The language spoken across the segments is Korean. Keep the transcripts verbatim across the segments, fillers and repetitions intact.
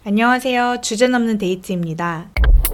안녕하세요. 주제넘는 데이트입니다.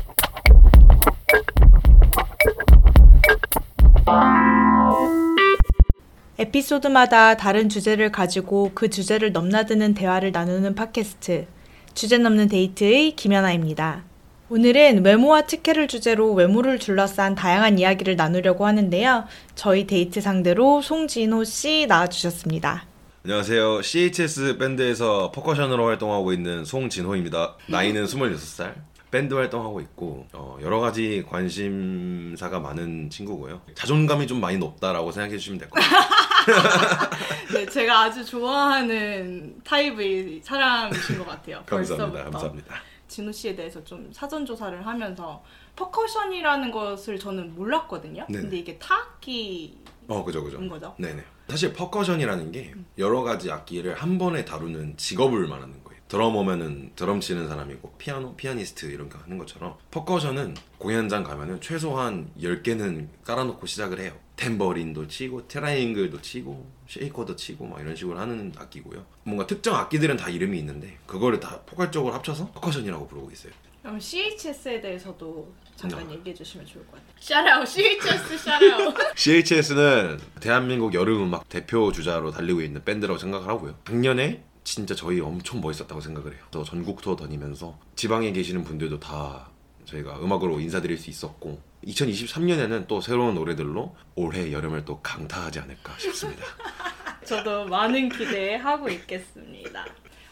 에피소드마다 다른 주제를 가지고 그 주제를 넘나드는 대화를 나누는 팟캐스트 주제넘는 데이트의 김연아입니다. 오늘은 외모와 특혜를 주제로 외모를 둘러싼 다양한 이야기를 나누려고 하는데요. 저희 데이트 상대로 송진호 씨 나와주셨습니다. 안녕하세요. 씨에이치에스 밴드에서 퍼커션으로 활동하고 있는 송진호입니다. 나이는 스물여섯 살. 밴드 활동하고 있고 어, 여러 가지 관심사가 많은 친구고요. 자존감이 좀 많이 높다라고 생각해 주시면 될 것 같아요. 네, 제가 아주 좋아하는 타입의 사람이신 것 같아요. 감사합니다. 벌써부터. 감사합니다. 진호 씨에 대해서 좀 사전 조사를 하면서 퍼커션이라는 것을 저는 몰랐거든요. 네네. 근데 이게 타악기인 어, 그죠, 그죠. 거죠? 네네. 사실 퍼커션이라는 게 여러 가지 악기를 한 번에 다루는 직업을 말하는 거예요. 드러머면은 드럼 치는 사람이고 피아노, 피아니스트 이런 거 하는 것처럼 퍼커션은 공연장 가면은 최소한 열 개는 깔아놓고 시작을 해요. 탬버린도 치고 트라이앵글도 치고 쉐이커도 치고 막 이런 식으로 하는 악기고요. 뭔가 특정 악기들은 다 이름이 있는데 그거를 다 포괄적으로 합쳐서 퍼커션이라고 부르고 있어요. 그럼 씨에이치에스에 대해서도 잠깐 어. 얘기해 주시면 좋을 것 같아요. 샤라웃 씨에이치에스 샤라웃. 씨에이치에스는 대한민국 여름음악 대표 주자로 달리고 있는 밴드라고 생각을 하고요. 작년에 진짜 저희 엄청 멋있었다고 생각을 해요. 저 전국 투어 다니면서 지방에 계시는 분들도 다 저희가 음악으로 인사드릴 수 있었고 이천이십삼 년에는 또 새로운 노래들로 올해 여름을 또 강타하지 않을까 싶습니다. 저도 많은 기대하고 있겠습니다.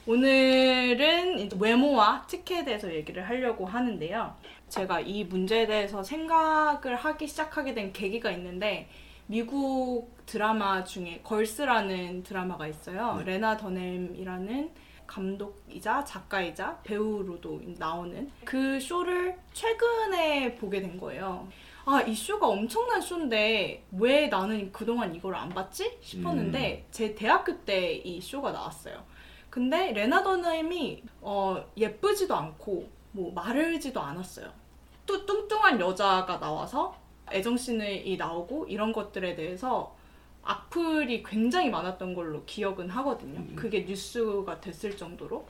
오늘은 외모와 특혜에 대해서 얘기를 하려고 하는데요. 제가 이 문제에 대해서 생각을 하기 시작하게 된 계기가 있는데 미국 드라마 중에 걸스라는 드라마가 있어요. 네. 레나 더넴이라는 감독이자 작가이자 배우로도 나오는 그 쇼를 최근에 보게 된 거예요. 아, 이 쇼가 엄청난 쇼인데 왜 나는 그동안 이걸 안 봤지? 싶었는데 음. 제 대학교 때 이 쇼가 나왔어요. 근데 레나 더넴이 어, 예쁘지도 않고 뭐 마르지도 않았어요. 또 뚱뚱한 여자가 나와서 애정씬이 나오고 이런 것들에 대해서 악플이 굉장히 많았던 걸로 기억은 하거든요. 그게 뉴스가 됐을 정도로.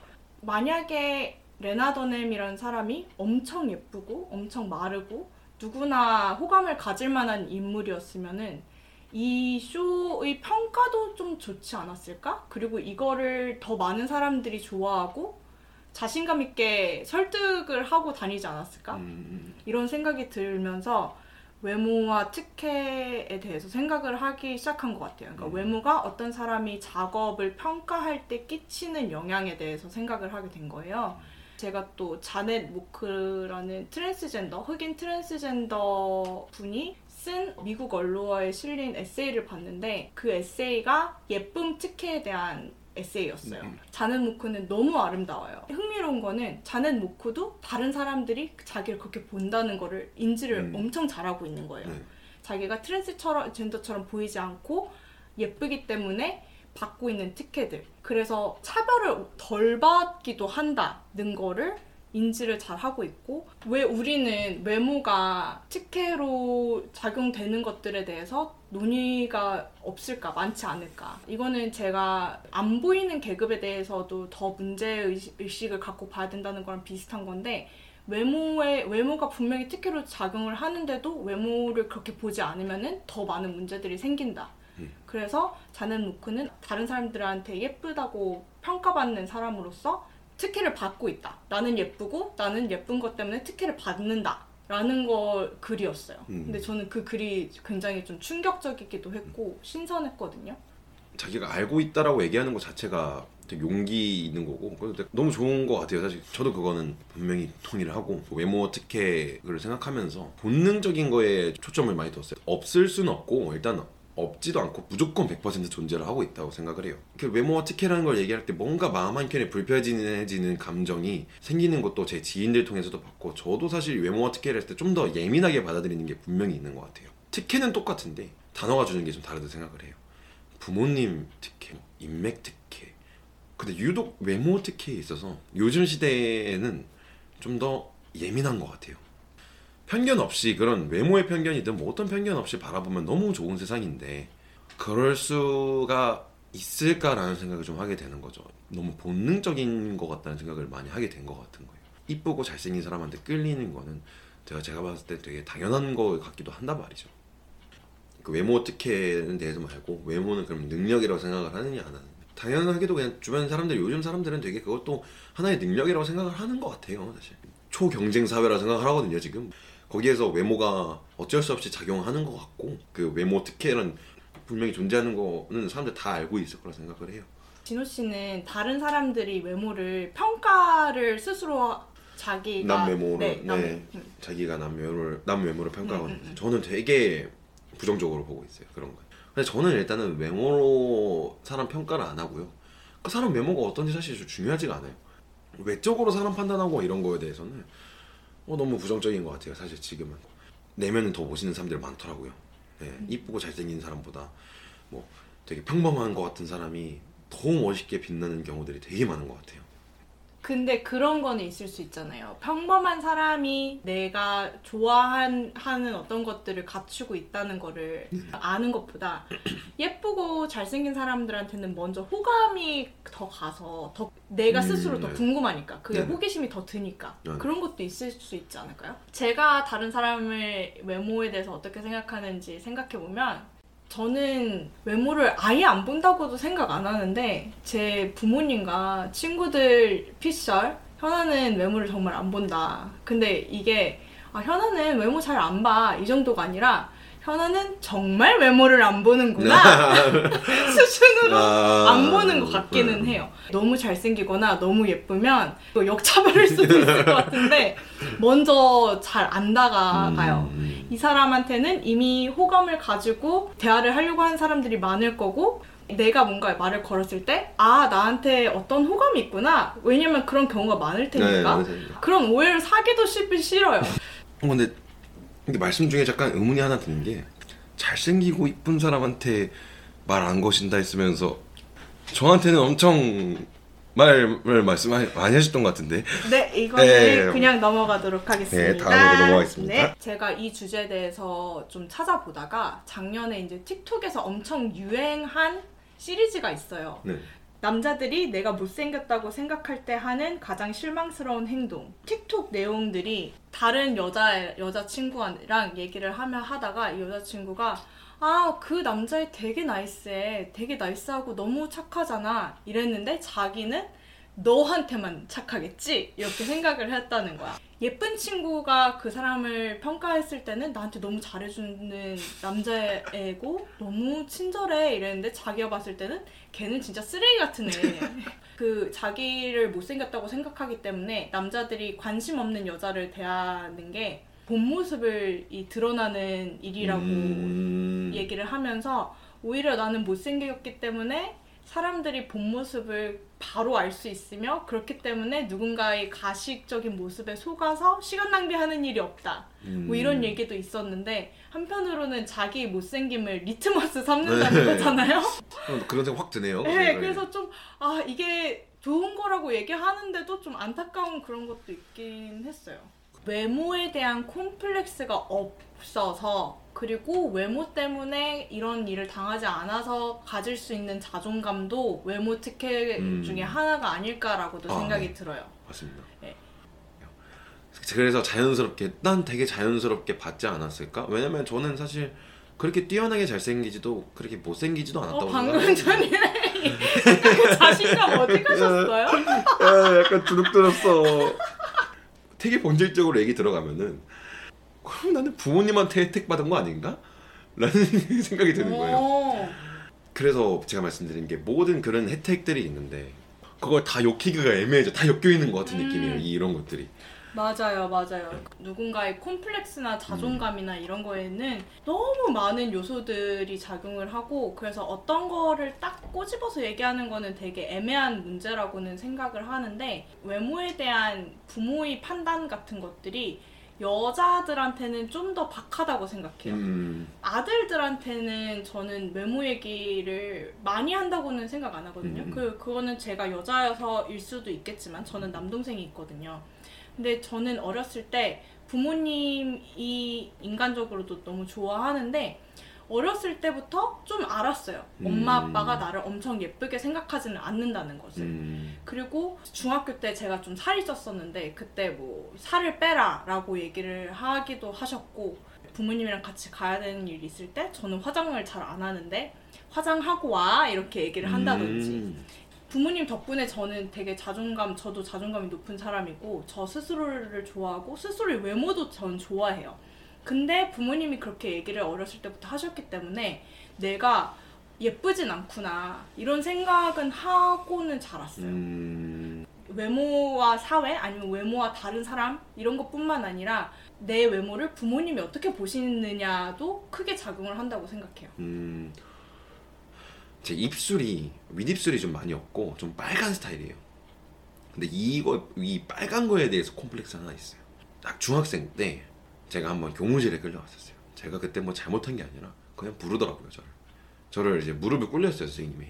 만약에 레나 더넴이라는 사람이 엄청 예쁘고 엄청 마르고 누구나 호감을 가질 만한 인물이었으면은 이 쇼의 평가도 좀 좋지 않았을까? 그리고 이거를 더 많은 사람들이 좋아하고 자신감 있게 설득을 하고 다니지 않았을까? 음. 이런 생각이 들면서 외모와 특혜에 대해서 생각을 하기 시작한 것 같아요. 그러니까 음. 외모가 어떤 사람이 작업을 평가할 때 끼치는 영향에 대해서 생각을 하게 된 거예요. 제가 또 자넷 모크라는 트랜스젠더, 흑인 트랜스젠더 분이 쓴 미국 언론에 실린 에세이를 봤는데 그 에세이가 예쁨 특혜에 대한 에세이였어요. 네. 자넷 모크는 너무 아름다워요. 흥미로운 거는 자넷 모크도 다른 사람들이 자기를 그렇게 본다는 거를 인지를 음. 엄청 잘하고 있는 거예요. 네. 자기가 트랜스젠더처럼 보이지 않고 예쁘기 때문에 받고 있는 특혜들. 그래서 차별을 덜 받기도 한다는 거를 인지를 잘 하고 있고 왜 우리는 외모가 특혜로 작용되는 것들에 대해서 논의가 없을까, 많지 않을까. 이거는 제가 안 보이는 계급에 대해서도 더 문제의식을 갖고 봐야 된다는 거랑 비슷한 건데 외모에, 외모가 분명히 특혜로 작용을 하는데도 외모를 그렇게 보지 않으면은 더 많은 문제들이 생긴다. 음. 그래서 자넷 모크는 다른 사람들한테 예쁘다고 평가받는 사람으로서 특혜를 받고 있다. 나는 예쁘고 나는 예쁜 것 때문에 특혜를 받는다. 라는 거 글이었어요. 음. 근데 저는 그 글이 굉장히 좀 충격적이기도 했고 신선했거든요. 자기가 알고 있다라고 얘기하는 것 자체가 되게 용기 있는 거고 너무 좋은 것 같아요. 사실 저도 그거는 분명히 동의를 하고 외모 특혜를 생각하면서 본능적인 거에 초점을 많이 뒀어요. 없을 수는 없고 일단 없지도 않고 무조건 백 퍼센트 존재를 하고 있다고 생각을 해요. 외모와 특혜라는 걸 얘기할 때 뭔가 마음 한켠에 불편해지는 감정이 생기는 것도 제 지인들 통해서도 봤고 저도 사실 외모와 특혜를 했을 때 좀 더 예민하게 받아들이는 게 분명히 있는 것 같아요. 특혜는 똑같은데 단어가 주는 게 좀 다르다고 생각을 해요. 부모님 특혜, 인맥 특혜. 근데 유독 외모 특혜에 있어서 요즘 시대에는 좀 더 예민한 것 같아요. 편견 없이 그런 외모의 편견이든 뭐 어떤 편견 없이 바라보면 너무 좋은 세상인데 그럴 수가 있을까라는 생각을 좀 하게 되는 거죠. 너무 본능적인 것 같다는 생각을 많이 하게 된 것 같은 거예요. 이쁘고 잘생긴 사람한테 끌리는 거는 제가 제가 봤을 때 되게 당연한 거 같기도 한단 말이죠. 그 외모 특혜에 대해서 말고 외모는 그럼 능력이라고 생각을 하느냐 안 하느냐. 당연하게도 그냥 주변 사람들, 요즘 사람들은 되게 그것도 하나의 능력이라고 생각을 하는 것 같아요. 사실 초경쟁 사회라고 생각을 하거든요. 지금 거기에서 외모가 어쩔 수 없이 작용하는 것 같고, 그 외모 특혜는 분명히 존재하는 거는 사람들 다 알고 있을 거라 생각을 해요. 진호 씨는 다른 사람들이 외모를 평가를 스스로 자기가 남 외모를 네, 남, 네, 음. 자기가 남 외모를 남 외모를 평가하거든요. 음, 음, 음. 저는 되게 부정적으로 보고 있어요. 그런 거. 근데 저는 일단은 외모로 사람 평가를 안 하고요. 그 사람 외모가 어떤지 사실 중요하지가 않아요. 외적으로 사람 판단하고 이런 거에 대해서는 어, 너무 부정적인 것 같아요. 사실 지금은 내면은 더 멋있는 사람들이 많더라고요. 네, 이쁘고 잘생긴 사람보다 뭐 되게 평범한 것 같은 사람이 더 멋있게 빛나는 경우들이 되게 많은 것 같아요. 근데 그런 거는 있을 수 있잖아요. 평범한 사람이 내가 좋아하는 어떤 것들을 갖추고 있다는 거를 아는 것보다 예쁘고 잘생긴 사람들한테는 먼저 호감이 더 가서 더 내가 스스로 음, 더 네. 궁금하니까 그게 네. 호기심이 더 드니까 네. 그런 것도 있을 수 있지 않을까요? 제가 다른 사람의 외모에 대해서 어떻게 생각하는지 생각해보면 저는 외모를 아예 안 본다고도 생각 안 하는데 제 부모님과 친구들 피셜 현아는 외모를 정말 안 본다. 근데 이게 아, 현아는 외모 잘 안 봐. 이 정도가 아니라 현아는 정말 외모를 안 보는구나 수준으로 아, 안 보는 것 같기는 네. 해요. 너무 잘생기거나 너무 예쁘면 또 역차별할 수도 있을 것 같은데 먼저 잘 안 다가가요. 음, 이 사람한테는 이미 호감을 가지고 대화를 하려고 하는 사람들이 많을 거고 내가 뭔가 말을 걸었을 때 아 나한테 어떤 호감이 있구나. 왜냐면 그런 경우가 많을 테니까. 네, 맞아요. 그런 오해를 사기도 싶- 싫어요. 어, 근데, 근데 말씀 중에 잠깐 의문이 하나 드는 게 잘생기고 이쁜 사람한테 말 안 거신다 했으면서 저한테는 엄청 말을 말씀 많이 하셨던 것 같은데. 네, 이거는 네. 그냥 넘어가도록 하겠습니다. 네, 다음으로 넘어가겠습니다. 네, 제가 이 주제에 대해서 좀 찾아보다가 작년에 이제 틱톡에서 엄청 유행한 시리즈가 있어요. 네. 남자들이 내가 못생겼다고 생각할 때 하는 가장 실망스러운 행동. 틱톡 내용들이 다른 여자, 여자친구랑 얘기를 하며 하다가 이 여자친구가 아, 그 남자애 되게 나이스해. 되게 나이스하고 너무 착하잖아. 이랬는데 자기는 너한테만 착하겠지? 이렇게 생각을 했다는 거야. 예쁜 친구가 그 사람을 평가했을 때는 나한테 너무 잘해주는 남자애고 너무 친절해 이랬는데 자기가 봤을 때는 걔는 진짜 쓰레기 같은 애. 그 자기를 못생겼다고 생각하기 때문에 남자들이 관심 없는 여자를 대하는 게 본 모습을 이 드러나는 일이라고 음... 얘기를 하면서 오히려 나는 못생겼기 때문에 사람들이 본 모습을 바로 알 수 있으며 그렇기 때문에 누군가의 가식적인 모습에 속아서 시간 낭비하는 일이 없다. 음... 뭐 이런 얘기도 있었는데 한편으로는 자기 못생김을 리트머스 삼는다는 거잖아요. 어, 그런 생각 확 드네요. 네, 생각이. 그래서 좀 아 이게 좋은 거라고 얘기하는데도 좀 안타까운 그런 것도 있긴 했어요. 외모에 대한 콤플렉스가 없어서 그리고 외모 때문에 이런 일을 당하지 않아서 가질 수 있는 자존감도 외모 특혜 음. 중에 하나가 아닐까라고도 아, 생각이 네. 들어요. 맞습니다. 네. 그래서 자연스럽게 난 되게 자연스럽게 받지 않았을까? 왜냐면 저는 사실 그렇게 뛰어나게 잘생기지도 그렇게 못생기지도 않았다고 어, 방금 생각해요. 전에 그 자신감 어디 가셨어요? 야, 약간 주눅 들었어. 되게 본질적으로 얘기 들어가면은 그럼 나는 부모님한테 혜택 받은 거 아닌가? 라는 생각이 드는 거예요. 오. 그래서 제가 말씀드린 게 모든 그런 혜택들이 있는데 그걸 다 욕하기가 애매해져. 다 엮여 있는 것 같은 음. 느낌이에요. 이런 것들이. 맞아요, 맞아요. 누군가의 콤플렉스나 자존감이나 이런 거에는 너무 많은 요소들이 작용을 하고 그래서 어떤 거를 딱 꼬집어서 얘기하는 거는 되게 애매한 문제라고는 생각을 하는데 외모에 대한 부모의 판단 같은 것들이 여자들한테는 좀 더 박하다고 생각해요. 음. 아들들한테는 저는 외모 얘기를 많이 한다고는 생각 안 하거든요. 음. 그, 그거는 제가 여자여서일 수도 있겠지만 저는 남동생이 있거든요. 근데 저는 어렸을 때 부모님이 인간적으로도 너무 좋아하는데 어렸을 때부터 좀 알았어요. 음. 엄마 아빠가 나를 엄청 예쁘게 생각하지는 않는다는 것을. 음. 그리고 중학교 때 제가 좀 살이 쪘었는데 그때 뭐 살을 빼라 라고 얘기를 하기도 하셨고, 부모님이랑 같이 가야 되는 일이 있을 때 저는 화장을 잘 안 하는데 화장하고 와 이렇게 얘기를 한다든지. 음. 부모님 덕분에 저는 되게 자존감, 저도 자존감이 높은 사람이고 저 스스로를 좋아하고 스스로의 외모도 전 좋아해요. 근데 부모님이 그렇게 얘기를 어렸을 때부터 하셨기 때문에 내가 예쁘진 않구나 이런 생각은 하고는 자랐어요. 음. 외모와 사회 아니면 외모와 다른 사람 이런 것뿐만 아니라 내 외모를 부모님이 어떻게 보시느냐도 크게 작용을 한다고 생각해요. 음. 제 입술이 윗입술이 좀 많이 없고 좀 빨간 스타일이에요. 근데 이거 이 빨간 거에 대해서 콤플렉스 하나 있어요. 딱 중학생 때 제가 한번 교무실에 끌려갔었어요. 제가 그때 뭐 잘못한 게 아니라 그냥 부르더라고요, 저를. 저를 이제 무릎에 꿇렸어요, 선생님이.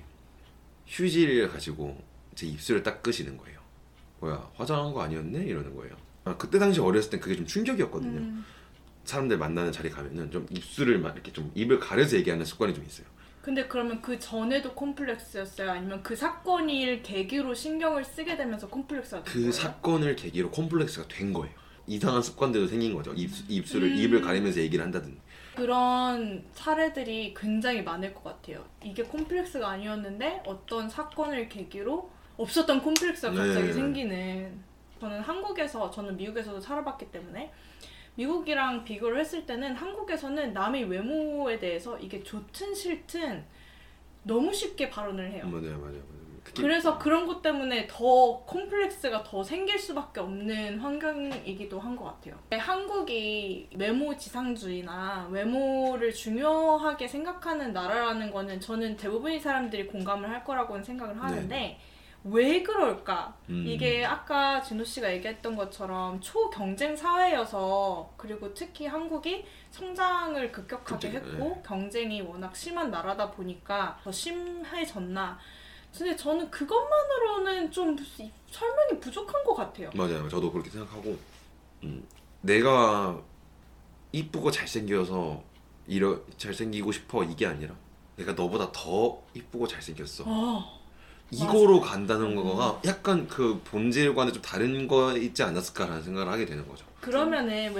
휴지를 가지고 제 입술을 딱 끄시는 거예요. 뭐야, 화장한 거 아니었네? 이러는 거예요. 아, 그때 당시 어렸을 땐 그게 좀 충격이었거든요. 음. 사람들 만나는 자리 가면은 좀 입술을 막 이렇게 좀 입을 가려서 얘기하는 습관이 좀 있어요. 근데 그러면 그 전에도 콤플렉스였어요? 아니면 그 사건을 계기로 신경을 쓰게 되면서 콤플렉스가 된 그 거예요? 사건을 계기로 콤플렉스가 된 거예요. 이상한 습관들도 생긴 거죠. 입, 입술을, 음. 입을 가리면서 얘기를 한다든지. 그런 사례들이 굉장히 많을 것 같아요. 이게 콤플렉스가 아니었는데 어떤 사건을 계기로 없었던 콤플렉스가 갑자기 네. 생기는. 저는 한국에서, 저는 미국에서도 살아봤기 때문에 미국이랑 비교를 했을 때는 한국에서는 남의 외모에 대해서 이게 좋든 싫든 너무 쉽게 발언을 해요. 맞아요, 맞아요, 맞아요. 그래서 그런 것 때문에 더 콤플렉스가 더 생길 수밖에 없는 환경이기도 한 것 같아요. 한국이 외모 지상주의나 외모를 중요하게 생각하는 나라라는 거는 저는 대부분의 사람들이 공감을 할 거라고는 생각을 하는데 네. 왜 그럴까? 음. 이게 아까 진호 씨가 얘기했던 것처럼 초경쟁 사회여서, 그리고 특히 한국이 성장을 급격하게 했고 네. 경쟁이 워낙 심한 나라다 보니까 더 심해졌나? 근데 저는 그것만으로는 좀 설명이 부족한 것 같아요. 맞아요. 저도 그렇게 생각하고 음, 내가 이쁘고 잘생겨서 이러, 잘생기고 싶어 이게 아니라 내가 너보다 더 이쁘고 잘생겼어. 어. 이거로 맞아. 간다는 거가 약간 그 본질과는 좀 다른 거 있지 않았을까라는 생각을 하게 되는 거죠. 그러면은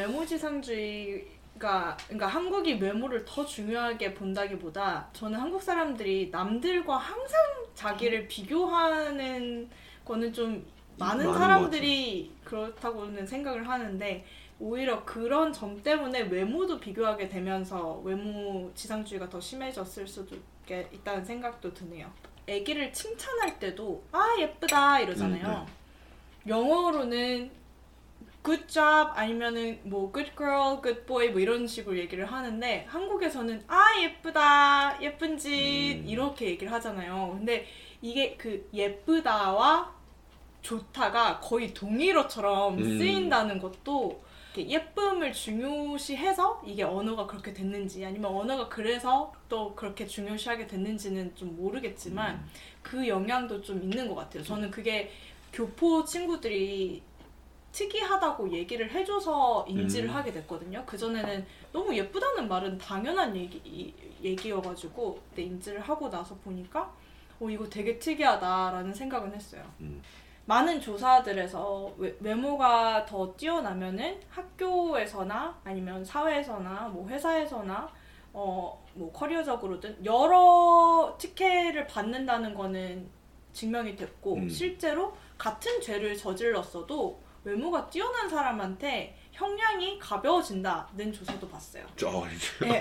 외모지상주의가, 그러니까 한국이 외모를 더 중요하게 본다기보다 저는 한국 사람들이 남들과 항상 자기를 비교하는 거는 좀 많은, 많은 사람들이 그렇다고는 생각을 하는데, 오히려 그런 점 때문에 외모도 비교하게 되면서 외모 지상주의가 더 심해졌을 수도 있다는 생각도 드네요. 애기를 칭찬할 때도 아 예쁘다 이러잖아요. 음, 네. 영어로는 good job 아니면은 뭐 good girl, good boy 뭐 이런 식으로 얘기를 하는데 한국에서는 아 예쁘다, 예쁜지 음. 이렇게 얘기를 하잖아요. 근데 이게 그 예쁘다와 좋다가 거의 동일어처럼 음. 쓰인다는 것도 예쁨을 중요시해서 이게 언어가 그렇게 됐는지, 아니면 언어가 그래서 또 그렇게 중요시하게 됐는지는 좀 모르겠지만 음. 그 영향도 좀 있는 것 같아요. 저는 그게 교포 친구들이 특이하다고 얘기를 해줘서 인지를 음. 하게 됐거든요. 그전에는 너무 예쁘다는 말은 당연한 얘기, 얘기여가지고 그때 인지를 하고 나서 보니까 어, 이거 되게 특이하다라는 생각은 했어요. 음. 많은 조사들에서 외, 외모가 더 뛰어나면은 학교에서나 아니면 사회에서나 뭐 회사에서나 어, 뭐 커리어적으로든 여러 특혜를 받는다는 거는 증명이 됐고 음. 실제로 같은 죄를 저질렀어도 외모가 뛰어난 사람한테 형량이 가벼워진다는 조사도 봤어요. 네.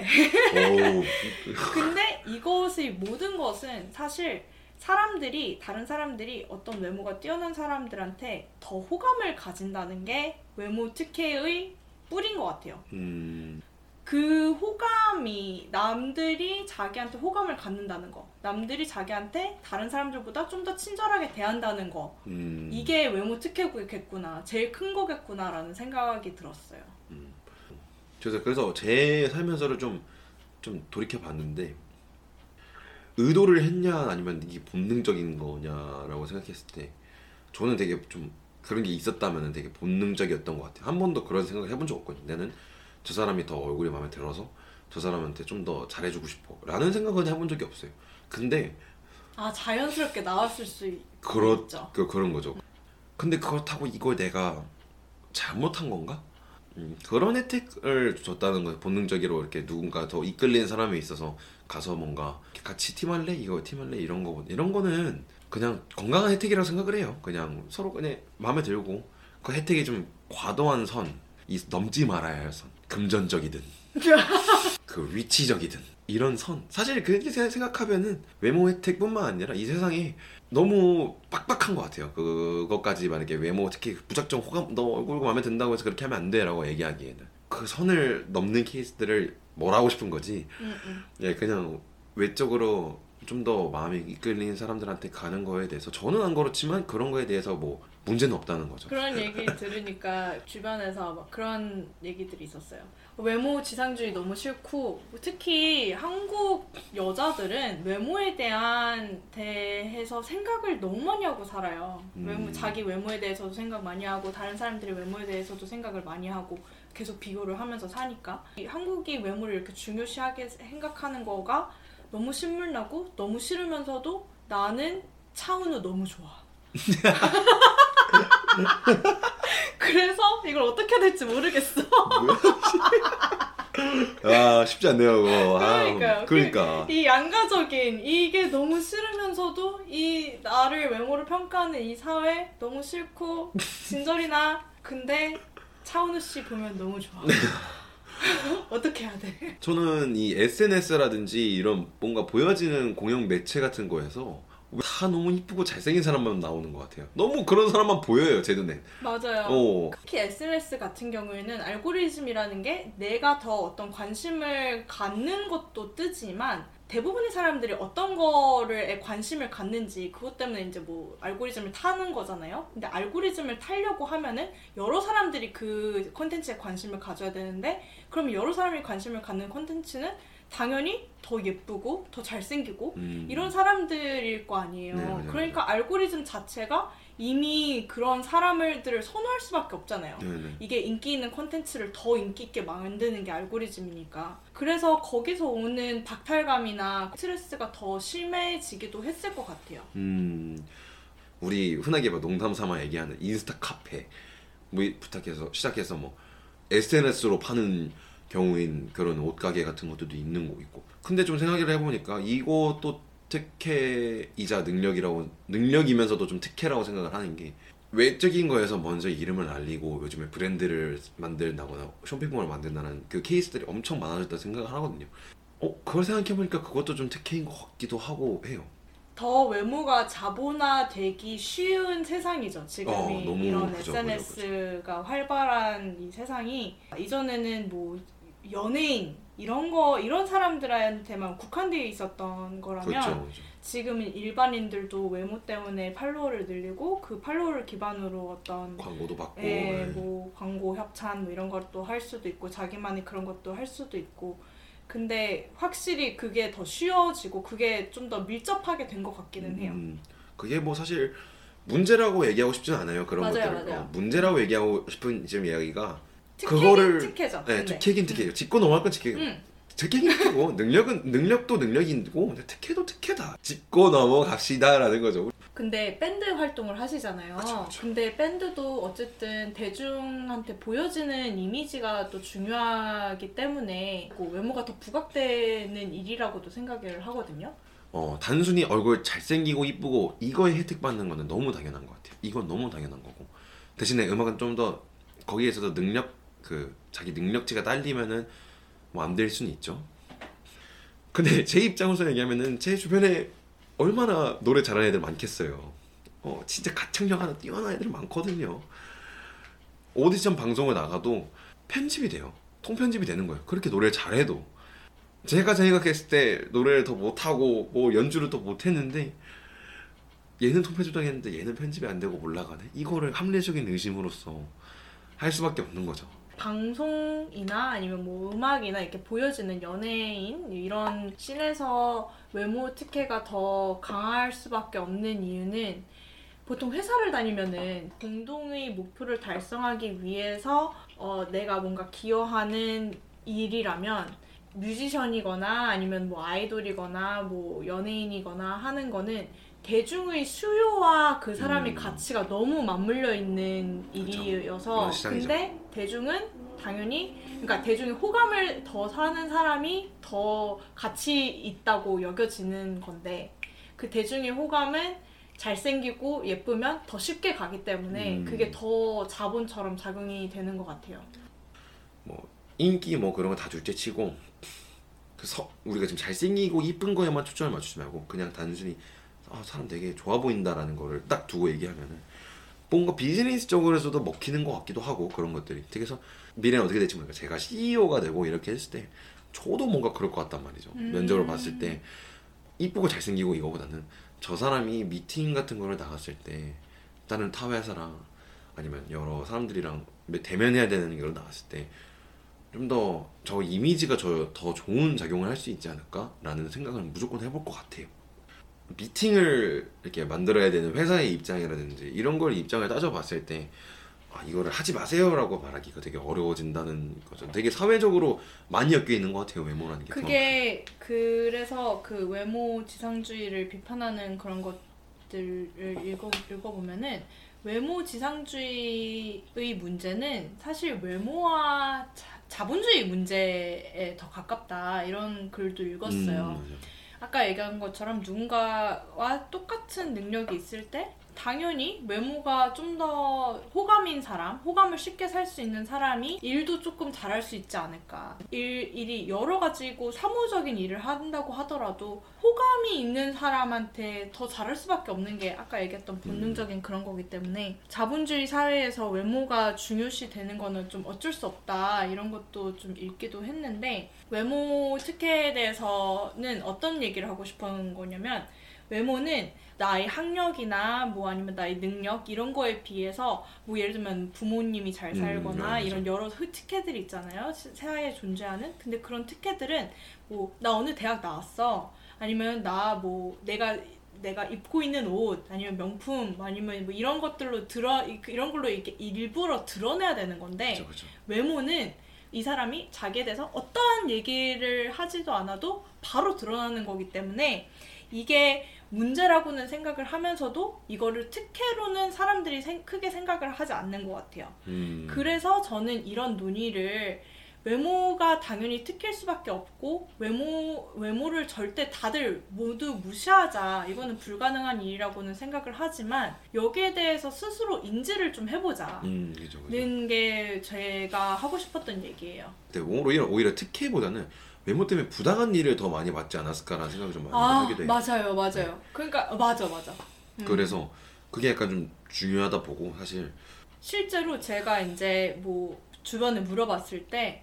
근데 이것의 모든 것은 사실 사람들이, 다른 사람들이 어떤 외모가 뛰어난 사람들한테 더 호감을 가진다는 게 외모 특혜의 뿌리인 것 같아요. 음. 그 호감이, 남들이 자기한테 호감을 갖는다는 거, 남들이 자기한테 다른 사람들보다 좀 더 친절하게 대한다는 거, 음. 이게 외모 특혜겠구나, 제일 큰 거겠구나라는 생각이 들었어요. 음. 그래서, 그래서 제 살면서를 좀, 좀 돌이켜봤는데 의도를 했냐 아니면 이게 본능적인 거냐라고 생각했을 때 저는 되게 좀 그런 게 있었다면 되게 본능적이었던 것 같아요. 한 번도 그런 생각을 해본 적 없거든요. 나는 저 사람이 더 얼굴이 마음에 들어서 저 사람한테 좀 더 잘해주고 싶어 라는 생각은 해본 적이 없어요. 근데 아 자연스럽게 나왔을 수 그렇, 있죠. 그, 그런 거죠. 근데 그렇다고 이걸 내가 잘못한 건가? 음, 그런 혜택을 줬다는 거예요. 본능적으로 이렇게 누군가 더 이끌리는 사람에 있어서 가서 뭔가 같이 팀할래? 이거 팀할래? 이런 거 이런 거는 그냥 건강한 혜택이라고 생각을 해요. 그냥 서로 그냥 마음에 들고 그 혜택이 좀 과도한 선, 이 넘지 말아야 할 선, 금전적이든 그 위치적이든 이런 선. 사실 그렇게 생각하면은 외모 혜택뿐만 아니라 이 세상이 너무 빡빡한 것 같아요. 그것까지 만약에 외모 특히 무작정 호감 너 얼굴 마음에 든다고 해서 그렇게 하면 안 돼라고 얘기하기에는 그 선을 넘는 케이스들을 뭘 하고 싶은 거지. 음, 음. 예, 그냥 외적으로 좀 더 마음이 이끌리는 사람들한테 가는 거에 대해서 저는 안 그렇지만 그런 거에 대해서 뭐 문제는 없다는 거죠. 그런 얘기 들으니까 주변에서 막 그런 얘기들이 있었어요. 외모 지상주의 너무 싫고 특히 한국 여자들은 외모에 대한 대해서 생각을 너무 많이 하고 살아요. 음. 외모, 자기 외모에 대해서도 생각 많이 하고 다른 사람들의 외모에 대해서도 생각을 많이 하고 계속 비교를 하면서 사니까 이 한국이 외모를 이렇게 중요시하게 생각하는 거가 너무 신물나고 너무 싫으면서도 나는 차은우 너무 좋아. 그래서 이걸 어떻게 해야 될지 모르겠어. 아 쉽지 않네요. 그거. 그러니까요. 아, 그러니까 그, 이 양가적인 이게 너무 싫으면서도 이 나를 외모를 평가하는 이 사회 너무 싫고 진절이 나. 근데 차은우 씨 보면 너무 좋아. 어떻게 해야 돼? 저는 이 에스엔에스라든지 이런 뭔가 보여지는 공영 매체 같은 거에서 다 너무 이쁘고 잘생긴 사람만 나오는 것 같아요. 너무 그런 사람만 보여요, 제 눈엔. 맞아요. 어. 특히 에스엔에스 같은 경우에는 알고리즘이라는 게 내가 더 어떤 관심을 갖는 것도 뜨지만 대부분의 사람들이 어떤 거를 관심을 갖는지 그것 때문에 이제 뭐 알고리즘을 타는 거잖아요. 근데 알고리즘을 타려고 하면은 여러 사람들이 그 콘텐츠에 관심을 가져야 되는데 그럼 여러 사람이 관심을 갖는 콘텐츠는 당연히 더 예쁘고 더 잘생기고 음. 이런 사람들일 거 아니에요. 네, 맞아요. 그러니까 알고리즘 자체가 이미 그런 사람들을 선호할 수밖에 없잖아요. 네네. 이게 인기 있는 콘텐츠를 더 인기 있게 만드는 게 알고리즘이니까. 그래서 거기서 오는 박탈감이나 스트레스가 더 심해지기도 했을 것 같아요. 음, 우리 흔하게 뭐 농담 삼아 얘기하는 인스타 카페 뭐 부탁해서 시작해서 뭐 에스엔에스로 파는 경우인 그런 옷가게 같은 것들도 있는 거 있고. 근데 좀 생각을 해보니까 이것도 특혜이자 능력이라고 능력이면서도 좀 특혜라고 생각을 하는 게 외적인 거에서 먼저 이름을 알리고 요즘에 브랜드를 만든다거나 쇼핑몰을 만든다는 그 케이스들이 엄청 많아졌다 생각을 하거든요. 어 그걸 생각해보니까 그것도 좀 특혜인 것 같기도 하고 해요. 더 외모가 자본화되기 쉬운 세상이죠. 지금이 어, 너무 이런 그죠, 에스엔에스가 그죠, 그죠. 활발한 이 세상이 이전에는 뭐 연예인 이런 거 이런 사람들한테만 국한되어 있었던 거라면 그렇죠, 그렇죠. 지금은 일반인들도 외모 때문에 팔로워를 늘리고 그 팔로워를 기반으로 어떤 광고도 받고 예, 네. 뭐 광고 협찬 뭐 이런 것도 할 수도 있고 자기만의 그런 것도 할 수도 있고 근데 확실히 그게 더 쉬워지고 그게 좀 더 밀접하게 된 것 같기는 해요. 음, 그게 뭐 사실 문제라고 얘기하고 싶지는 않아요. 그런 맞아요, 것들. 맞아요. 어, 문제라고 얘기하고 싶은 지금 이야기가 특혜긴 그거를 특혜죠. 네, 근데. 특혜긴 특혜예요. 짚고 넘어갈 건 특혜. 음. 특혜긴 특혜고 능력은 능력도 능력이고 근데 특혜도 특혜다. 짚고 넘어갑시다라는 거죠. 근데 밴드 활동을 하시잖아요. 그쵸, 그쵸. 근데 밴드도 어쨌든 대중한테 보여지는 이미지가 또 중요하기 때문에 그 외모가 더 부각되는 일이라고도 생각을 하거든요. 어, 단순히 얼굴 잘생기고 이쁘고 이거에 혜택 받는 거는 너무 당연한 것 같아요. 이건 너무 당연한 거고 대신에 음악은 좀 더 거기에서도 능력 그 자기 능력치가 딸리면은 뭐 안 될 수는 있죠. 근데 제 입장으로서 얘기하면은 제 주변에 얼마나 노래 잘하는 애들 많겠어요. 어 진짜 가창력 하나 뛰어난 애들 많거든요. 오디션 방송을 나가도 편집이 돼요. 통편집이 되는 거예요. 그렇게 노래를 잘해도 제가 생각했을 때 노래를 더 못하고 뭐 연주를 더 못했는데 얘는 통편집 당했는데 얘는 편집이 안 되고 올라가네. 이거를 합리적인 의심으로써 할 수밖에 없는 거죠. 방송이나 아니면 뭐 음악이나 이렇게 보여지는 연예인 이런 씬에서 외모 특혜가 더 강할 수밖에 없는 이유는 보통 회사를 다니면은 공동의 목표를 달성하기 위해서 어, 내가 뭔가 기여하는 일이라면 뮤지션이거나 아니면 뭐 아이돌이거나 뭐 연예인이거나 하는 거는 대중의 수요와 그 사람의 음. 가치가 너무 맞물려 있는 그쵸. 일이어서 그런 시장이죠. 근데 대중은 당연히 그러니까 대중의 호감을 더 사는 사람이 더 가치 있다고 여겨지는 건데 그 대중의 호감은 잘생기고 예쁘면 더 쉽게 가기 때문에 음. 그게 더 자본처럼 작용이 되는 것 같아요. 뭐 인기 뭐 그런 거 다 둘째치고 그 서, 우리가 지금 잘생기고 이쁜 거에만 초점을 맞추지 말고 그냥 단순히 아, 사람 되게 좋아 보인다라는 거를 딱 두고 얘기하면은 뭔가 비즈니스적으로서도 먹히는 것 같기도 하고 그런 것들이. 그래서 미래는 어떻게 될지 모르니까 제가 씨이오가 되고 이렇게 했을 때 저도 뭔가 그럴 것 같단 말이죠. 음. 면접을 봤을 때 이쁘고 잘생기고 이거보다는 저 사람이 미팅 같은 거를 나갔을 때 다른 타 회사랑 아니면 여러 사람들이랑 대면해야 되는 걸 나갔을 때 좀 더 저 이미지가 저 더 좋은 작용을 할 수 있지 않을까라는 생각을 무조건 해볼 것 같아요. 미팅을 이렇게 만들어야 되는 회사의 입장이라든지 이런 걸 입장을 따져봤을 때 아, 이거를 하지 마세요라고 말하기가 되게 어려워진다는 거죠. 되게 사회적으로 많이 엮여 있는 것 같아요, 외모라는 게. 그게 그래서 그 외모 지상주의를 비판하는 그런 것들을 읽어, 읽어보면은 외모 지상주의의 문제는 사실 외모와 자, 자본주의 문제에 더 가깝다 이런 글도 읽었어요. 음, 아까 얘기한 것처럼 누군가와 똑같은 능력이 있을 때 당연히 외모가 좀 더 호감인 사람, 호감을 쉽게 살 수 있는 사람이 일도 조금 잘할 수 있지 않을까. 일, 일이 여러 가지고 사무적인 일을 한다고 하더라도 호감이 있는 사람한테 더 잘할 수밖에 없는 게 아까 얘기했던 본능적인 그런 거기 때문에 자본주의 사회에서 외모가 중요시 되는 거는 좀 어쩔 수 없다 이런 것도 좀 읽기도 했는데 외모 특혜에 대해서는 어떤 얘기를 하고 싶은 거냐면 외모는 나의 학력이나 뭐 아니면 나의 능력 이런 거에 비해서 뭐 예를 들면 부모님이 잘 살거나 음, 이런 여러 특혜들이 있잖아요. 사회에 존재하는. 근데 그런 특혜들은 뭐 나 어느 대학 나왔어. 아니면 나 뭐 내가 내가 입고 있는 옷 아니면 명품 아니면 뭐 이런 것들로 들어 이런 걸로 이렇게 일부러 드러내야 되는 건데 그쵸, 그쵸. 외모는 이 사람이 자기에 대해서 어떠한 얘기를 하지도 않아도 바로 드러나는 거기 때문에 이게 문제라고는 생각을 하면서도 이거를 특혜로는 사람들이 생, 크게 생각을 하지 않는 것 같아요. 음. 그래서 저는 이런 논의를 외모가 당연히 특혜일 수밖에 없고 외모, 외모를 절대 다들 모두 무시하자 이거는 불가능한 일이라고는 생각을 하지만 여기에 대해서 스스로 인지를 좀 해보자 음, 그죠, 그죠. 는 게 제가 하고 싶었던 얘기예요. 근데 오히려, 오히려 특혜보다는 외모 때문에 부당한 일을 더 많이 받지 않았을까라는 생각을 좀 많이 아 하게 돼요. 맞아요 맞아요. 그러니까 맞아 맞아. 음. 그래서 그게 약간 좀 중요하다 보고 사실 실제로 제가 이제 뭐 주변에 물어봤을 때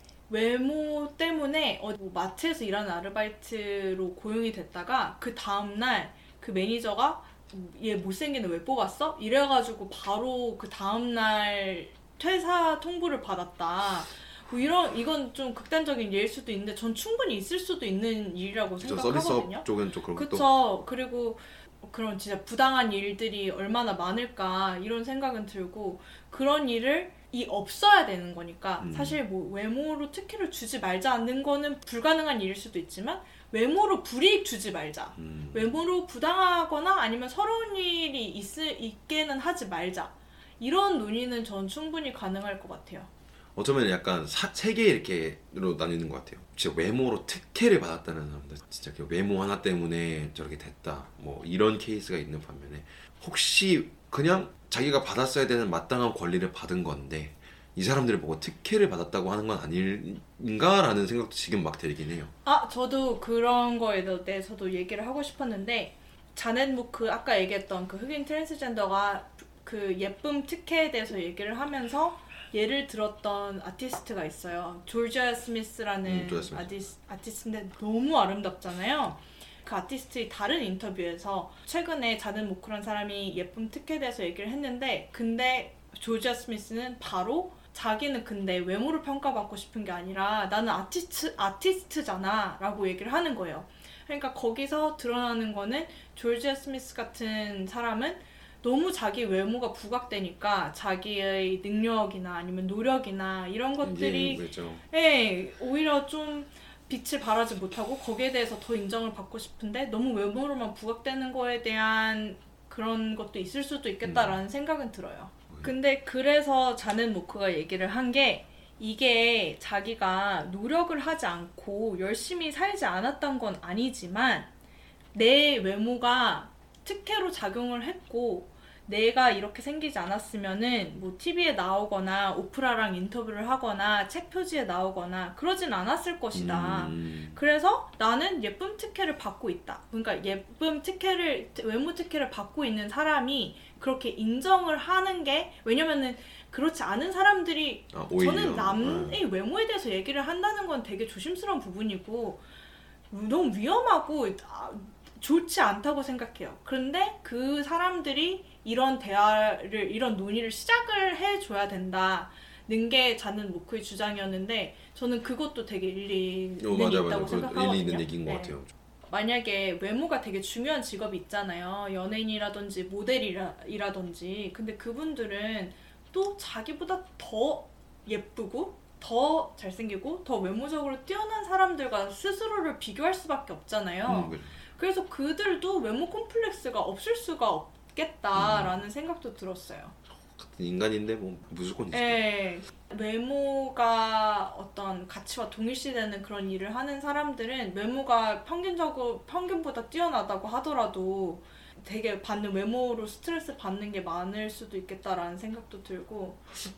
외모 때문에 어, 뭐 마트에서 일하는 아르바이트로 고용이 됐다가 그 다음날 그 매니저가 얘 못생긴 애 왜 뽑았어? 이래가지고 바로 그 다음날 퇴사 통보를 받았다. 뭐 이런 이건 좀 극단적인 예일 수도 있는데 전 충분히 있을 수도 있는 일이라고 그쵸, 생각하거든요. 서비스업 쪽은 좀 그런 것도 그쵸. 그리고 그런 진짜 부당한 일들이 얼마나 많을까 이런 생각은 들고 그런 일을 이 없어야 되는 거니까 음. 사실 뭐 외모로 특혜를 주지 말자는 거는 불가능한 일일 수도 있지만 외모로 불이익 주지 말자. 음. 외모로 부당하거나 아니면 서러운 일이 있, 있게는 하지 말자. 이런 논의는 전 충분히 가능할 것 같아요. 어쩌면 약간 세 개 이렇게로 나뉘는 것 같아요. 진짜 외모로 특혜를 받았다는 사람들, 진짜 그 외모 하나 때문에 저렇게 됐다, 뭐 이런 케이스가 있는 반면에 혹시 그냥 자기가 받았어야 되는 마땅한 권리를 받은 건데 이 사람들을 보고 특혜를 받았다고 하는 건 아닌가라는 생각도 지금 막 들긴 해요. 아, 저도 그런 거에 대해서도 얘기를 하고 싶었는데 자넷 무크 아까 얘기했던 그 흑인 트랜스젠더가 그 예쁨 특혜에 대해서 얘기를 하면서 예를 들었던 아티스트가 있어요. 조지아 스미스라는 음, 조지아 스미스. 아티스, 아티스트인데 너무 아름답잖아요. 그 아티스트의 다른 인터뷰에서 최근에 자넷 무크라는 사람이 예쁨 특혜에 대해서 얘기를 했는데 근데 조지아 스미스는 바로 자기는 근데 외모를 평가받고 싶은 게 아니라 나는 아티스트, 아티스트잖아 라고 얘기를 하는 거예요. 그러니까 거기서 드러나는 거는 조지아 스미스 같은 사람은 너무 자기 외모가 부각되니까 자기의 능력이나 아니면 노력이나 이런 것들이 그렇죠. 예, 오히려 좀 빛을 발하지 못하고 거기에 대해서 더 인정을 받고 싶은데 너무 외모로만 부각되는 거에 대한 그런 것도 있을 수도 있겠다라는 음. 생각은 들어요. 근데 그래서 자넨 모크가 얘기를 한 게 이게 자기가 노력을 하지 않고 열심히 살지 않았던 건 아니지만 내 외모가 특혜로 작용을 했고 내가 이렇게 생기지 않았으면은 뭐 티비에 나오거나 오프라랑 인터뷰를 하거나 책 표지에 나오거나 그러진 않았을 것이다. 음. 그래서 나는 예쁨 특혜를 받고 있다. 그러니까 예쁨 특혜를 외모 특혜를 받고 있는 사람이 그렇게 인정을 하는 게 왜냐면은 그렇지 않은 사람들이 아, 저는 남의 아. 외모에 대해서 얘기를 한다는 건 되게 조심스러운 부분이고 너무 위험하고 좋지 않다고 생각해요. 그런데 그 사람들이 이런 대화를, 이런 논의를 시작을 해줘야 된다는 게 자는 모크의 주장이었는데 저는 그것도 되게 일리 있는 어, 맞아, 있다고 맞아. 생각하거든요. 일리 있는 얘기인 것 네. 같아요. 만약에 외모가 되게 중요한 직업이 있잖아요. 연예인이라든지 모델이라든지. 근데 그분들은 또 자기보다 더 예쁘고 더 잘생기고 더 외모적으로 뛰어난 사람들과 스스로를 비교할 수밖에 없잖아요. 음, 그래. 그래서 그들도 외모 콤플렉스가 없을 수가 없겠다라는 음. 생각도 들었어요. 같은 인간인데 뭐 무조건 있어요. 네. 외모가 어떤 가치와 동일시되는 그런 일을 하는 사람들은 외모가 평균적으로 평균보다 뛰어나다고 하더라도 되게 받는 외모로 스트레스 받는 게 많을 수도 있겠다라는 생각도 들고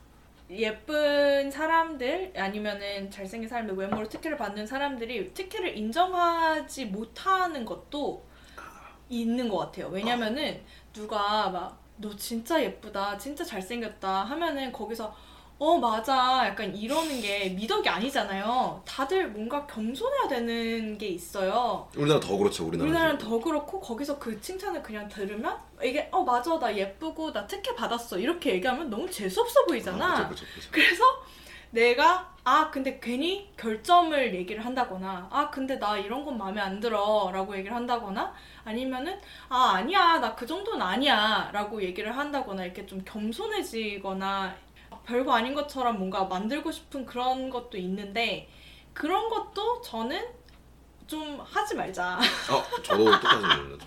예쁜 사람들 아니면은 잘생긴 사람들 외모로 특혜를 받는 사람들이 특혜를 인정하지 못하는 것도 있는 것 같아요. 왜냐면은 누가 막 너 진짜 예쁘다 진짜 잘생겼다 하면은 거기서 어 맞아 약간 이러는 게 미덕이 아니잖아요. 다들 뭔가 겸손해야 되는 게 있어요. 우리나라 더 그렇죠. 우리나라 우리나라는 더 그렇고 거기서 그 칭찬을 그냥 들으면 이게 어 맞아 나 예쁘고 나 특혜 받았어 이렇게 얘기하면 너무 재수없어 보이잖아. 아, 그쵸, 그쵸, 그쵸. 그래서 내가 아 근데 괜히 결점을 얘기를 한다거나 아 근데 나 이런 건 마음에 안 들어 라고 얘기를 한다거나 아니면은 아 아니야 나 그 정도는 아니야 라고 얘기를 한다거나 이렇게 좀 겸손해지거나 별거 아닌 것처럼 뭔가 만들고 싶은 그런 것도 있는데 그런 것도 저는 좀 하지 말자. 어, 저도 똑같아요.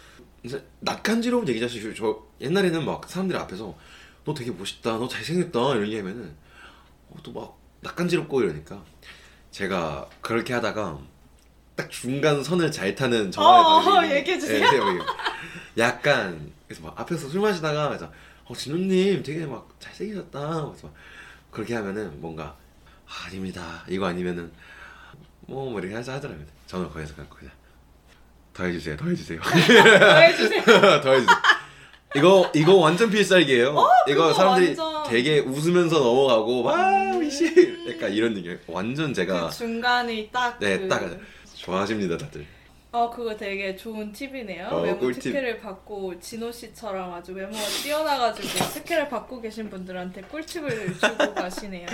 낯간지러운 얘기 자식 저 옛날에는 막 사람들 앞에서 너 되게 멋있다, 너 잘생겼다 이런 얘기 하면은 어, 또 막 낯간지럽고 이러니까 제가 그렇게 하다가 딱 중간 선을 잘 타는 저만의 어, 방법이 얘기해주세요. 네, 약간 그래서 막 앞에서 술 마시다가 그래서 어 진우님 되게 막 잘생기셨다. 그래서 그렇게 하면은 뭔가 아, 아닙니다. 이거 아니면은 뭐, 뭐 이렇게 하자 하더라고요. 저는 거기서 그냥 그냥 더 해주세요. 더 해주세요. 더 해주세요. 더 해주세요. 이거 이거 완전 필살기예요. 어, 이거 사람들이 완전... 되게 웃으면서 넘어가고 와 미씨 음... 약간 이런 느낌. 완전 제가 그 중간에 딱 네, 그... 딱 좋아하십니다 다들. 어 그거 되게 좋은 팁이네요. 어, 외모 꿀팁. 특혜를 받고 진호 씨처럼 아주 외모가 뛰어나가지고 특혜를 받고 계신 분들한테 꿀팁을 주고 가시네요.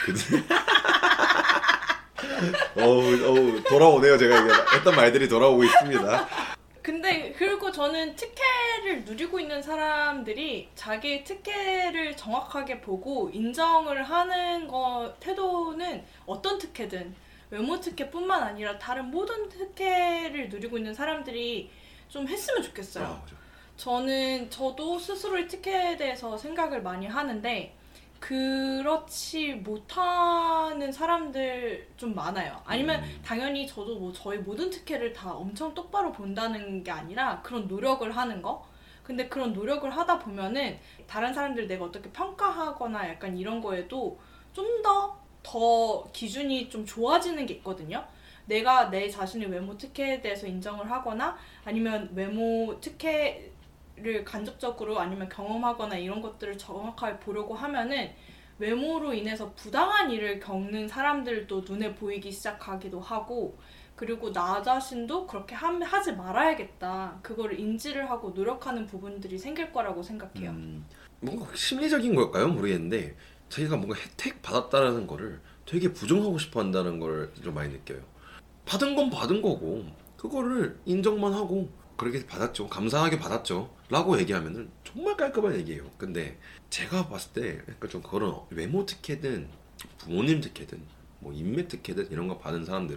어우, 어우 돌아오네요. 제가 했던 말들이 돌아오고 있습니다. 근데 그리고 저는 특혜를 누리고 있는 사람들이 자기 특혜를 정확하게 보고 인정을 하는 거 태도는 어떤 특혜든 외모 특혜뿐만 아니라 다른 모든 특혜를 누리고 있는 사람들이 좀 했으면 좋겠어요. 아, 저는 저도 스스로의 특혜에 대해서 생각을 많이 하는데 그렇지 못하는 사람들 좀 많아요. 아니면 음. 당연히 저도 뭐 저희 모든 특혜를 다 엄청 똑바로 본다는 게 아니라 그런 노력을 하는 거. 근데 그런 노력을 하다 보면은 다른 사람들 내가 어떻게 평가하거나 약간 이런 거에도 좀 더 더 기준이 좀 좋아지는 게 있거든요. 내가 내 자신의 외모 특혜에 대해서 인정을 하거나 아니면 외모 특혜를 간접적으로 아니면 경험하거나 이런 것들을 정확하게 보려고 하면은 외모로 인해서 부당한 일을 겪는 사람들도 눈에 보이기 시작하기도 하고 그리고 나 자신도 그렇게 하, 하지 말아야겠다. 그거를 인지를 하고 노력하는 부분들이 생길 거라고 생각해요. 음, 뭔가 심리적인 걸까요? 모르겠는데 자기가 뭔가 혜택 받았다라는 거를 되게 부정하고 싶어 한다는 걸 좀 많이 느껴요. 받은 건 받은 거고 그거를 인정만 하고 그렇게 받았죠. 감사하게 받았죠. 라고 얘기하면은 정말 깔끔한 얘기예요. 근데 제가 봤을 때 그러니까 좀 그런 외모 특혜든 부모님 특혜든 뭐 인맥 특혜든 이런 거 받은 사람들은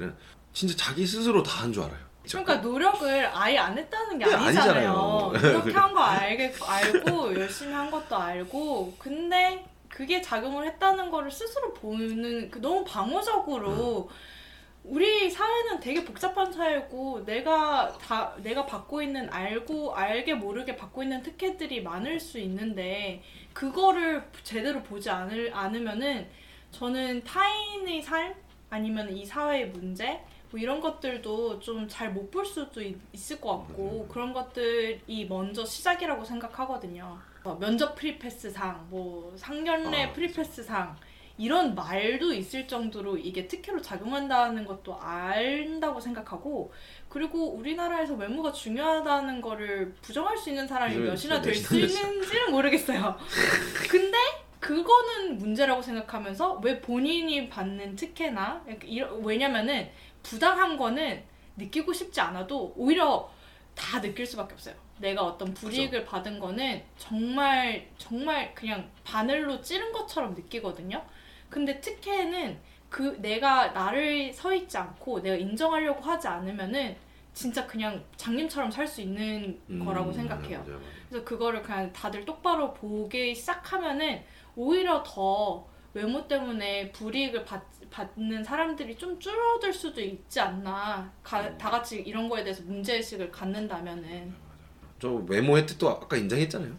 진짜 자기 스스로 다 한 줄 알아요. 그러니까 노력을 아예 안 했다는 게 네, 아니잖아요. 아니잖아요. 이렇게 한 거 알고 열심히 한 것도 알고 근데 그게 작용을 했다는 거를 스스로 보는 그 너무 방어적으로 음. 우리 사회는 되게 복잡한 사회고 내가 다 내가 받고 있는 알고 알게 모르게 받고 있는 특혜들이 많을 수 있는데 그거를 제대로 보지 않을 않으면은 저는 타인의 삶 아니면 이 사회의 문제 뭐 이런 것들도 좀 잘 못 볼 수도 있, 있을 것 같고 음. 그런 것들이 먼저 시작이라고 생각하거든요. 어, 면접 프리패스상, 뭐 상견례 아, 프리패스상 이런 말도 있을 정도로 이게 특혜로 작용한다는 것도 안다고 생각하고 그리고 우리나라에서 외모가 중요하다는 거를 부정할 수 있는 사람이 네, 몇이나 될 수 있는지는 모르겠어요. 근데 그거는 문제라고 생각하면서 왜 본인이 받는 특혜나 왜냐면은 부당한 거는 느끼고 싶지 않아도 오히려 다 느낄 수밖에 없어요. 내가 어떤 불이익을 그쵸. 받은 거는 정말 정말 그냥 바늘로 찌른 것처럼 느끼거든요. 근데 특혜는 그 내가 나를 서 있지 않고 내가 인정하려고 하지 않으면은 진짜 그냥 장님처럼 살 수 있는 음, 거라고 생각해요. 맞아요, 맞아요. 그래서 그거를 그냥 다들 똑바로 보기 시작하면은 오히려 더 외모 때문에 불이익을 받, 받는 사람들이 좀 줄어들 수도 있지 않나. 가, 다 같이 이런 거에 대해서 문제의식을 갖는다면은. 저 외모 혜택도 아까 인정했잖아요.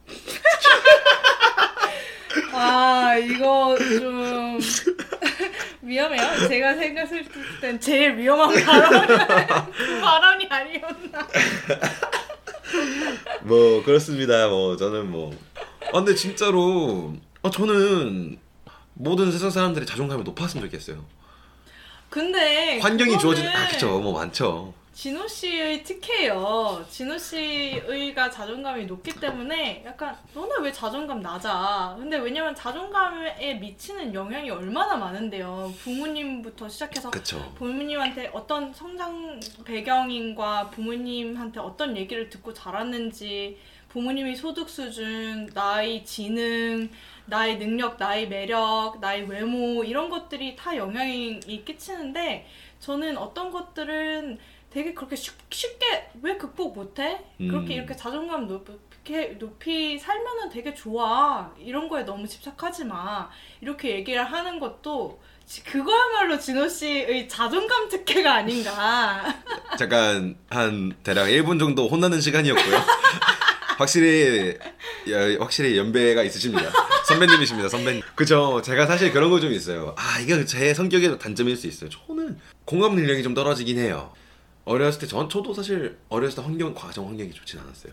아 이거 좀 위험해요. 제가 생각했을 땐 제일 위험한 발언 그 발언이 아니었나. 뭐 그렇습니다. 뭐 저는 뭐 아 근데 진짜로 아 저는 모든 세상 사람들의 자존감이 높았으면 좋겠어요. 근데 환경이 주어진 아 그쵸 뭐 많죠. 진호 씨의 특혜예요. 진호 씨의가 자존감이 높기 때문에 약간 너는 왜 자존감 낮아? 근데 왜냐면 자존감에 미치는 영향이 얼마나 많은데요. 부모님부터 시작해서 그쵸. 부모님한테 어떤 성장 배경인과 부모님한테 어떤 얘기를 듣고 자랐는지 부모님의 소득 수준, 나의 지능, 나의 능력, 나의 매력, 나의 외모 이런 것들이 다 영향이 끼치는데 저는 어떤 것들은 되게 그렇게 쉽, 쉽게 왜 극복 못해? 음. 그렇게 이렇게 자존감 높이, 높이 살면은 되게 좋아. 이런 거에 너무 집착하지 마. 이렇게 얘기를 하는 것도 그거야말로 진호 씨의 자존감 특혜가 아닌가. 잠깐 한 대략 일 분 정도 혼나는 시간이었고요. 확실히 확실히 연배가 있으십니다. 선배님이십니다. 선배님. 그죠. 제가 사실 그런 거 좀 있어요. 아 이게 제 성격의 단점일 수 있어요. 저는 공감 능력이 좀 떨어지긴 해요. 어렸을 때 전 저도 사실 어렸을 때 환경 과정 환경이 좋진 않았어요.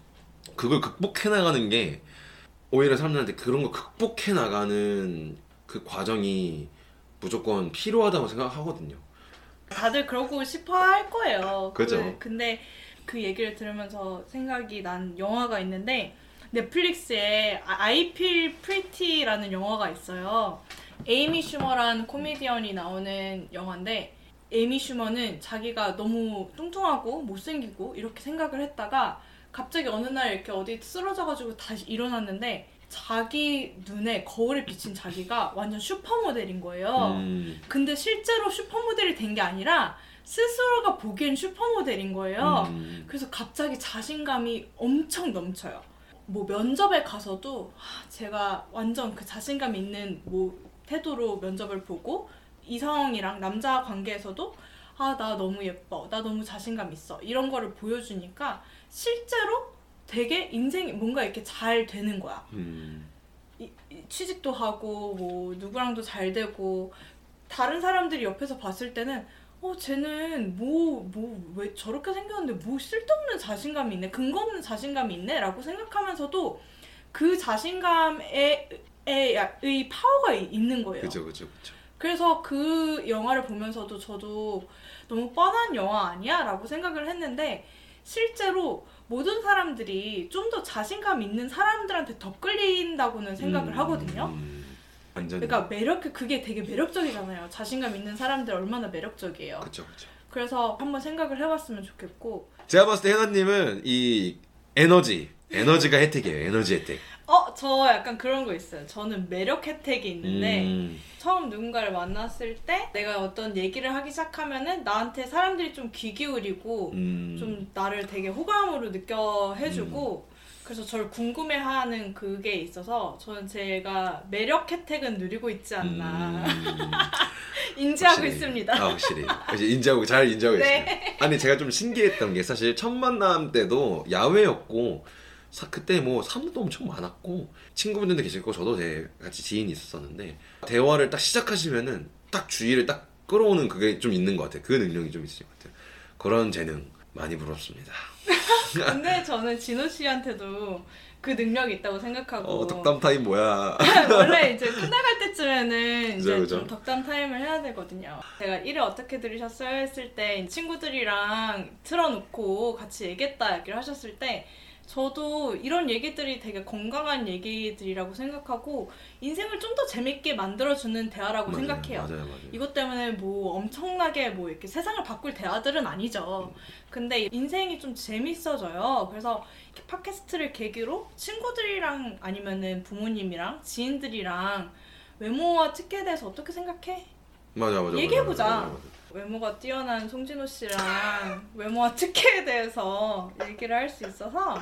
그걸 극복해 나가는 게 오히려 사람들한테 그런 거 극복해 나가는 그 과정이 무조건 필요하다고 생각하거든요. 다들 그러고 싶어 할 거예요. 그죠. 그, 근데 그 얘기를 들으면서 생각이 난 영화가 있는데 넷플릭스에 I Feel Pretty라는 영화가 있어요. 에이미 슈머라는 코미디언이 나오는 영화인데 에이미 슈머는 자기가 너무 뚱뚱하고 못생기고 이렇게 생각을 했다가 갑자기 어느 날 이렇게 어디 쓰러져가지고 다시 일어났는데 자기 눈에 거울에 비친 자기가 완전 슈퍼모델인 거예요. 음. 근데 실제로 슈퍼모델이 된 게 아니라 스스로가 보기엔 슈퍼모델인 거예요. 음. 그래서 갑자기 자신감이 엄청 넘쳐요. 뭐 면접에 가서도 제가 완전 그 자신감 있는 뭐 태도로 면접을 보고 이성이랑 남자 관계에서도 아, 나 너무 예뻐, 나 너무 자신감 있어 이런 거를 보여주니까 실제로 되게 인생이 뭔가 이렇게 잘 되는 거야. 음. 이, 이, 취직도 하고 뭐 누구랑도 잘 되고 다른 사람들이 옆에서 봤을 때는 어 쟤는 뭐 뭐 왜 저렇게 생겼는데 뭐 쓸데없는 자신감이 있네, 근거 없는 자신감이 있네 라고 생각하면서도 그 자신감의 의 파워가 있는 거예요. 그죠 그죠 그죠. 그래서 그 영화를 보면서도 저도 너무 뻔한 영화 아니야? 라고 생각을 했는데 실제로 모든 사람들이 좀 더 자신감 있는 사람들한테 더 끌린다고는 생각을 음, 하거든요. 음, 완전. 그러니까 매력, 그게 되게 매력적이잖아요. 자신감 있는 사람들 얼마나 매력적이에요. 그쵸, 그쵸. 그래서 한번 생각을 해봤으면 좋겠고. 제가 봤을 때 해나님은 이 에너지, 에너지가 혜택이에요. 에너지 혜택. 어, 저 약간 그런 거 있어요. 저는 매력 혜택이 있는데 음. 처음 누군가를 만났을 때 내가 어떤 얘기를 하기 시작하면은 나한테 사람들이 좀 귀 기울이고 음. 좀 나를 되게 호감으로 느껴 해주고 음. 그래서 저를 궁금해하는 그게 있어서 저는 제가 매력 혜택은 누리고 있지 않나 음. 인지하고 확실히, 있습니다. 아, 확실히. 인지하고 잘 인지하고 네. 있어요. 아니 제가 좀 신기했던 게 사실 첫 만남 때도 야외였고 사, 그때 뭐 사람도 엄청 많았고 친구분들도 계시고 저도 제 같이 지인이 있었었는데 대화를 딱 시작하시면은 딱 주의를 딱 끌어오는 그게 좀 있는 것 같아요. 그 능력이 좀 있을 것 같아요. 그런 재능 많이 부럽습니다. 근데 저는 진호 씨한테도 그 능력이 있다고 생각하고 어 덕담 타임 뭐야. 원래 이제 끝나갈 때쯤에는 이제 그죠, 좀 덕담 타임을 해야 되거든요. 제가 일을 어떻게 들으셨어요 했을 때 친구들이랑 틀어놓고 같이 얘기했다 얘기를 하셨을 때 저도 이런 얘기들이 되게 건강한 얘기들이라고 생각하고 인생을 좀 더 재밌게 만들어주는 대화라고 맞아요, 생각해요. 맞아요, 맞아요. 이것 때문에 뭐 엄청나게 뭐 이렇게 세상을 바꿀 대화들은 아니죠. 근데 인생이 좀 재밌어져요. 그래서 이렇게 팟캐스트를 계기로 친구들이랑 아니면은 부모님이랑 지인들이랑 외모와 특기에 대해서 어떻게 생각해? 맞아 맞아. 얘기해보자. 맞아, 맞아, 맞아. 외모가 뛰어난 송진호 씨랑 외모와 특기에 대해서 얘기를 할 수 있어서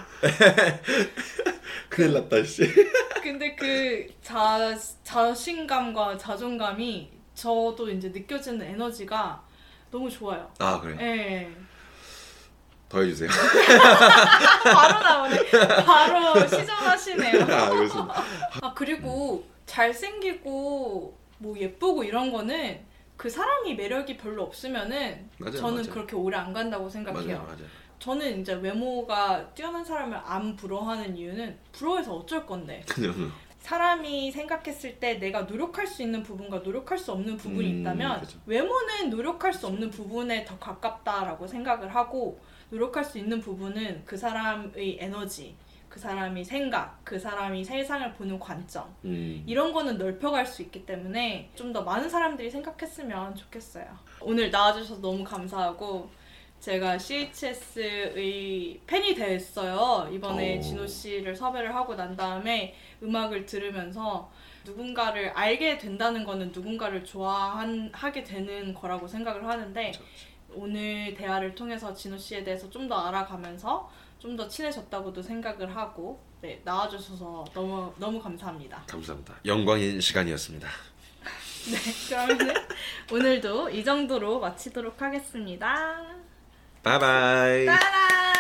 큰일 났다 씨. 근데 그 자, 자신감과 자존감이 저도 이제 느껴지는 에너지가 너무 좋아요. 아 그래? 네. 더 해주세요. 바로 나오네. 바로 시전하시네요. 아 그렇습니다. 아 그리고 잘생기고 뭐 예쁘고 이런 거는 그 사람이 매력이 별로 없으면은 맞아요, 저는 맞아요. 그렇게 오래 안 간다고 생각해요. 맞아요, 맞아요. 저는 이제 외모가 뛰어난 사람을 안 부러워하는 이유는 부러워해서 어쩔 건데 그냥 사람이 생각했을 때 내가 노력할 수 있는 부분과 노력할 수 없는 부분이 음, 있다면 그쵸. 외모는 노력할 수 없는 부분에 더 가깝다라고 생각을 하고 노력할 수 있는 부분은 그 사람의 에너지, 그 사람의 생각, 그 사람이 세상을 보는 관점 음. 이런 거는 넓혀갈 수 있기 때문에 좀 더 많은 사람들이 생각했으면 좋겠어요. 오늘 나와주셔서 너무 감사하고 제가 씨에이치에스의 팬이 됐어요. 이번에 오. 진호 씨를 섭외를 하고 난 다음에 음악을 들으면서 누군가를 알게 된다는 거는 누군가를 좋아하게 되는 거라고 생각을 하는데 그쵸, 그쵸. 오늘 대화를 통해서 진호 씨에 대해서 좀 더 알아가면서 좀 더 친해졌다고도 생각을 하고 네, 나와주셔서 너무 너무 감사합니다. 감사합니다. 영광인 시간이었습니다. 네, 그러면 오늘도 이 정도로 마치도록 하겠습니다. 바이바이. 따란!